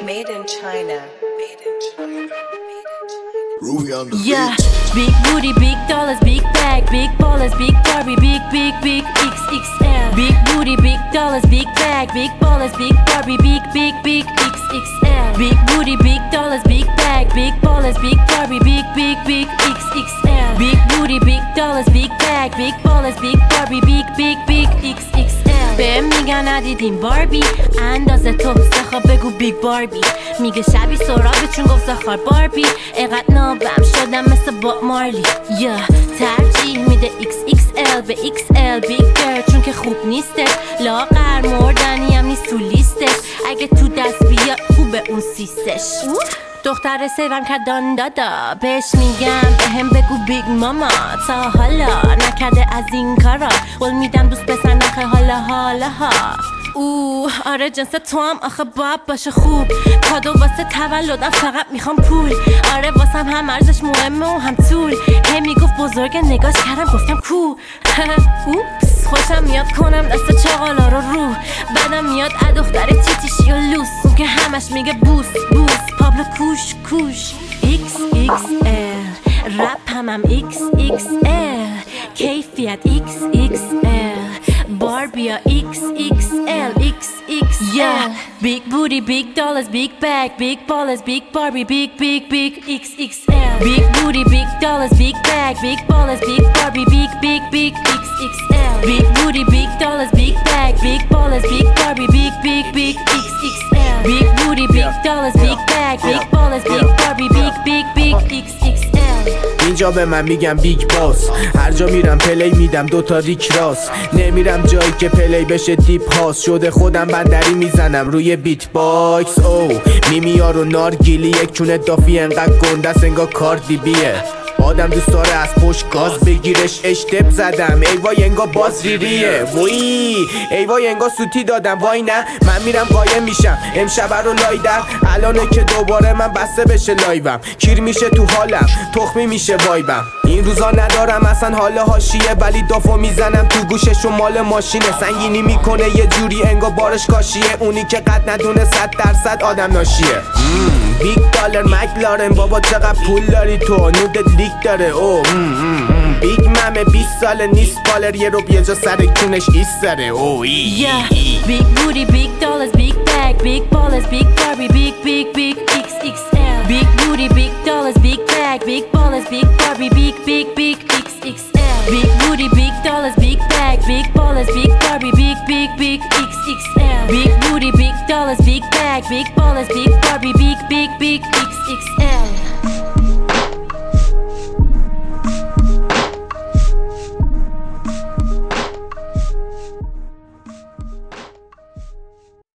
Made in China. Ruby on the Yeah, beat. big booty, big dollars, big bag, big ballers, big Barbie, big XXL. Big booty, big dollars, big bag, big ballers, big Barbie, big XXL. Big booty, big dollars, big bag, big ballers, big Barbie, big XXL. Big booty, big dollars, big bag, big ballers, big Barbie, big XXL. بهم میگن ندیدیم باربی اندازه تو سخا بگو بیگ باربی میگه شبی سرابی چون گفت زخار باربی اقدر نابم شدم مثل با مارلی ترجیح میده XXL به XL بیگ گرل چون که خوب نیستش لاغر مردنی هم نیست تو لیستش اگه تو دست بیاد خوبه اون سیستش دختر سیوم که دان دادا بهش میگم بهم بگو بیگ ماما تا حالا نکرده از این کارا قول میدم دوست بسن آخه حالا ها آره جنس تو هم آخه باید باشه خوب کادو واسه تولدم فقط میخوام پول آره واسم هم ارزش مهمه و هم طول هی میگفت بزرگ نگاش کردم گفتم کو اوپس خوشم میاد کنم دست چاقالا رو بعدم میاد دختر تیتیشی و لوس اون که همش میگه بوس پابلو کوش XXL رپ هم XXL کیفیت XXL باربیا XXL Yeah, big booty, big dollars, big bag, big ballers, big Barbie, big XXL. Big booty, big dollars, big bag, big ballers, big Barbie, big XXL. Big booty, big dollars, big bag, big ballers, big Barbie, big XXL. Big booty, big dollars, big bag, big ballers, big Barbie, big XXL. اینجا به من میگم بیگ باس هر جا میرم پلی میدم دوتا ریک راست نمیرم جایی که پلی بشه دیپ هاست شده خودم بندری میزنم روی بیت باکس میمیار و نارگیلی یک چونه دافی انقدر گندست انگار کاردی بیه آدم دوست داره از پشت گاز بگیرش اشتب زدم ای وای انگار باز ریریه ای وای انگار سوتی دادم وای نه من میرم قایم میشم امشب رو لایدم الانه که دوباره من بسته بشه لایوم کیر میشه تو حالم تخمی میشه وایبم این روزا ندارم اصلا حال حاشیه ولی دافو میزنم تو گوشش و مال ماشینه سنگینی میکنه یه جوری انگار بارش کاشیه اونی که قد ندونه 100% آدم ناشیه بیگ دالر مکلارن بابا چقدر پول داری تو نودت لیک داره بیگ ممه 20 ساله نیست بالر یه رو یه جا سر کونش ایستاره Yeah, big booty, big dollars, big bag, big ballers, big Barbie, big XXL. Big booty, big dollars, big bag, big ballers, big Barbie, big XXL. Big booty, big dollars, big bag, big ballers, big Barbie, big XXL. Big booty, big dollars, big bag, big ballers, big Barbie,